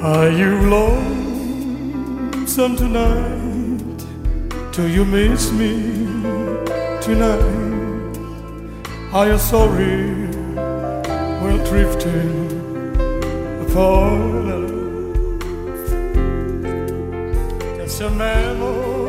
Are you lonesome tonight? Do you miss me tonight? Are you sorry we're drifting apart? Just a memory